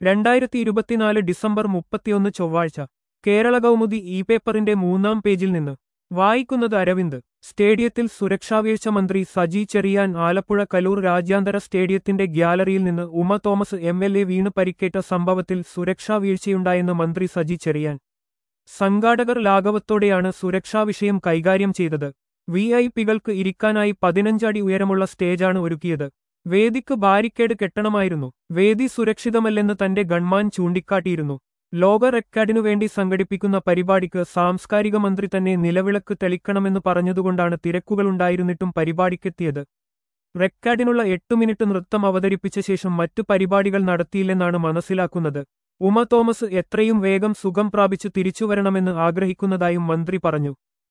2024 December 31 ചൊവ്വാഴ്ച Kerala Kaumudi E പേപ്പറിന്റെ 3-ാം പേജിൽ നിന്ന് വായിക്കുന്നത് അരവിന്ദ്. സ്റ്റേഡിയത്തിൽ സുരക്ഷാവീഴ്ച മന്ത്രി സജി ചെറിയാൻ. ആലപ്പുഴ കലൂർ രാജ്യാന്തര സ്റ്റേഡിയത്തിന്റെ ഗ്യാലറിയിൽ നിന്ന് ഉമ തോമസ് എം.എൽ.എ. വീണ് പരിക്കേറ്റ സംഭവത്തിൽ സുരക്ഷാ വീഴ്ചയുണ്ടായെന്ന് മന്ത്രി സജി ചെറിയാൻ. സംഘാടകർ ലാഘവത്തോടെയാണ് സുരക്ഷാ വിഷയം കൈകാര്യം ചെയ്തത്. വിഐപികൾക്ക് ഇരിക്കാനായി 15 അടി ഉയരമുള്ള സ്റ്റേജാണ് ഒരുക്കിയത്. വേദിക്ക് ബാരിക്കേഡ് കെട്ടണമായിരുന്നു. വേദി സുരക്ഷിതമല്ലെന്ന് തന്റെ ഗൺമാൻ ചൂണ്ടിക്കാട്ടിയിരുന്നു. ലോക റെക്കാർഡിനു വേണ്ടി സംഘടിപ്പിക്കുന്ന പരിപാടിക്ക് സാംസ്കാരിക മന്ത്രി തന്നെ നിലവിളക്ക് തെളിക്കണമെന്ന് പറഞ്ഞതുകൊണ്ടാണ് തിരക്കുകളുണ്ടായിരുന്നിട്ടും പരിപാടിക്കെത്തിയത്. റെക്കാർഡിനുള്ള 8 മിനിറ്റ് നൃത്തം അവതരിപ്പിച്ച ശേഷം മറ്റു പരിപാടികൾ നടത്തിയില്ലെന്നാണ് മനസ്സിലാക്കുന്നത്. ഉമ തോമസ് എത്രയും വേഗം സുഖം പ്രാപിച്ച് തിരിച്ചുവരണമെന്ന് ആഗ്രഹിക്കുന്നതായും മന്ത്രി പറഞ്ഞു.